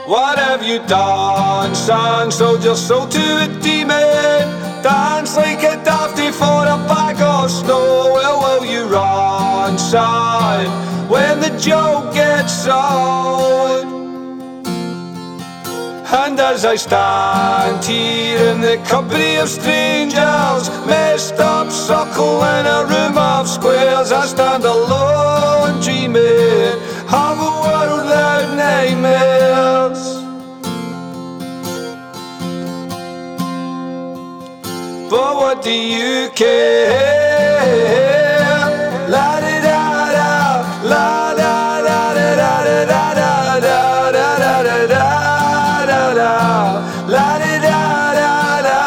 What have you done, son? Sold your soul to a demon. Dance like a dafty for a bag of snow. Well, will you run, son, when the joke gets old? And as I stand here in the company of strangers, messed up suckle in a room of squares, I stand alone dreaming of a world without nightmares. But what do you care? La da da da, la da da da da da da da da da da da. La da da da da.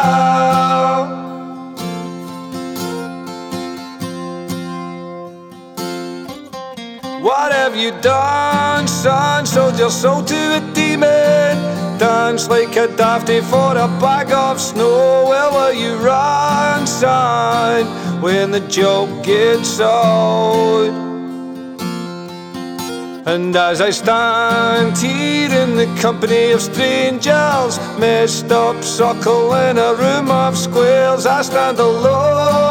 What have you done, son? Sold your soul to a demon. Dance like a dafty for a bag of snow. Well, will you run, son, when the joke gets old? And as I stand here in the company of strangers, messed up suckle in a room of squares, I stand alone